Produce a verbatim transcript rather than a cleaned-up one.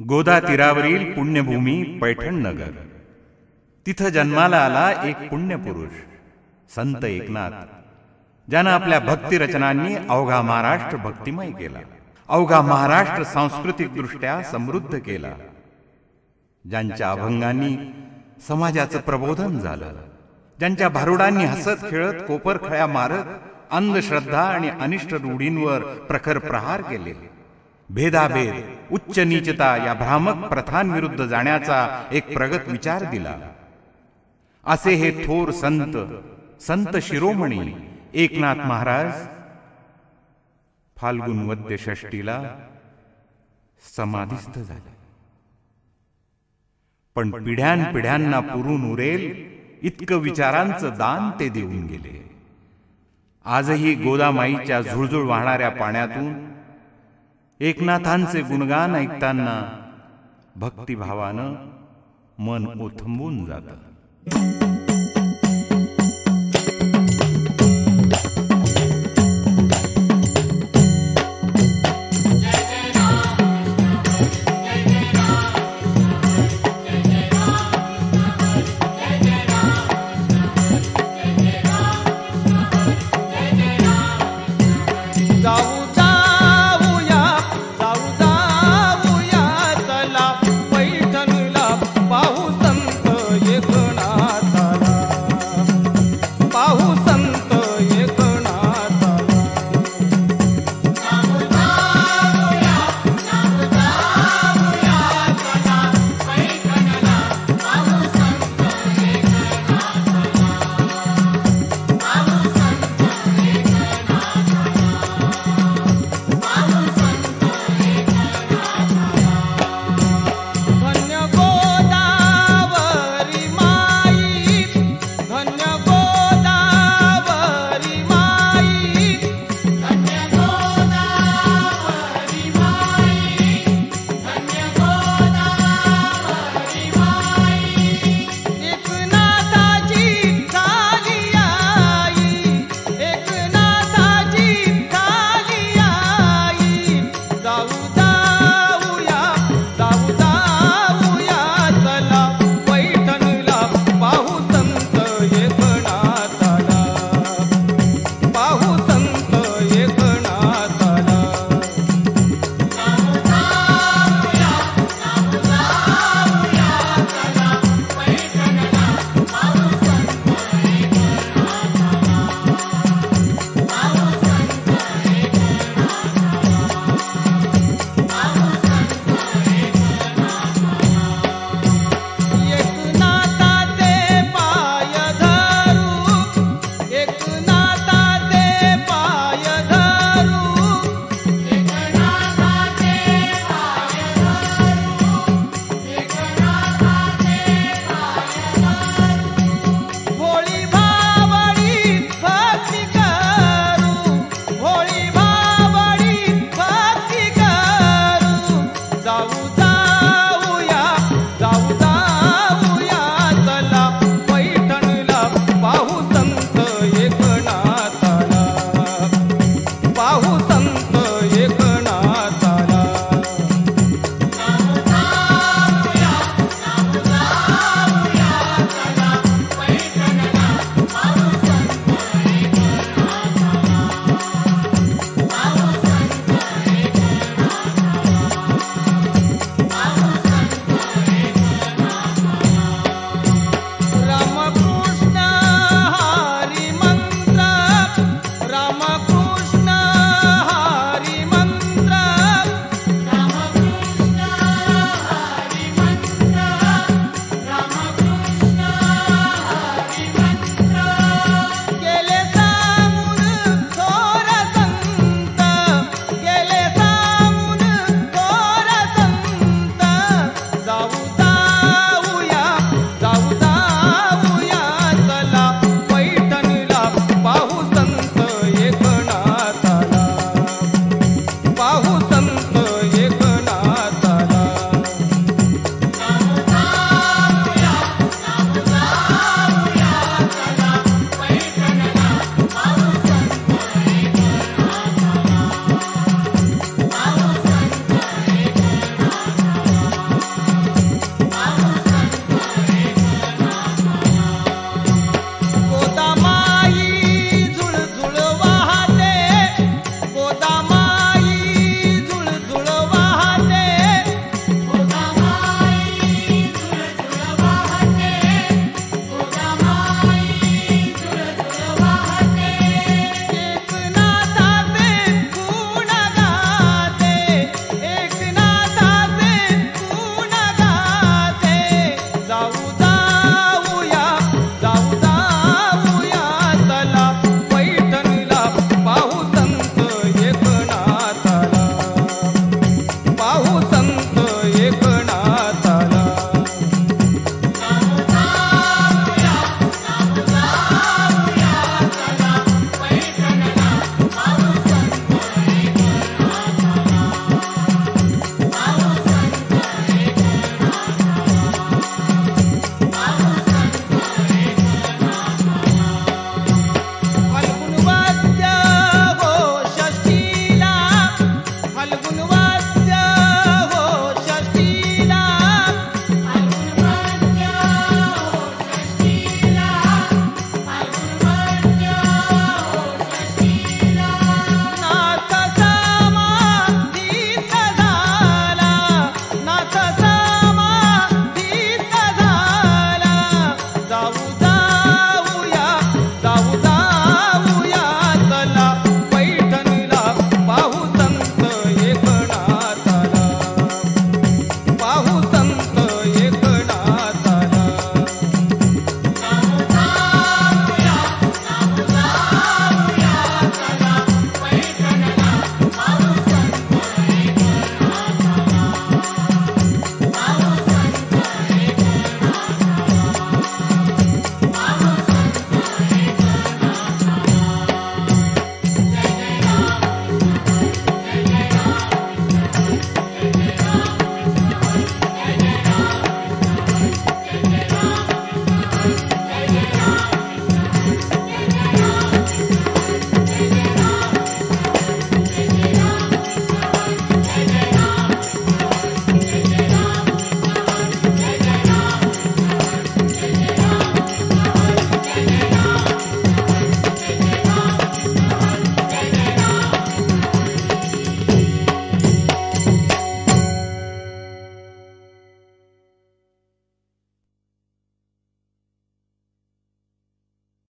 गोदा तीरावरील पुण्यभूमी पैठण नगर. तिथं जन्माला आला एक पुण्यपुरुष संत एकनाथ, ज्यानं आपल्या भक्ती रचनांनी अवघा महाराष्ट्र भक्तिमय केला, अवघा महाराष्ट्र सांस्कृतिक दृष्ट्या समृद्ध केला, ज्यांच्या अभंगांनी समाजाचं प्रबोधन झालं, ज्यांच्या भारुडांनी हसत खेळत कोपरखळ्या मारत अंधश्रद्धा आणि अनिष्ट रूढींवर प्रखर प्रहार केले, भेदाभेद उच्च नीचता या भ्रामक प्रथांविरुद्ध जाण्याचा एक प्रगत विचार दिला, असे हे थोर संत संत शिरोमणी एकनाथ महाराज फाल्गुन वद्य षष्टीला समाधिस्थ झाले. पण पिढ्यानपिढ्यांना पुरून उरेल इतकं विचारांचं दान ते देऊन गेले. आजही गोदामाईच्या झुळझुळ वाहणाऱ्या पाण्यातून एकनाथांचे गुणगान ऐकताना भक्तिभावानं मन ओथंबून जातं.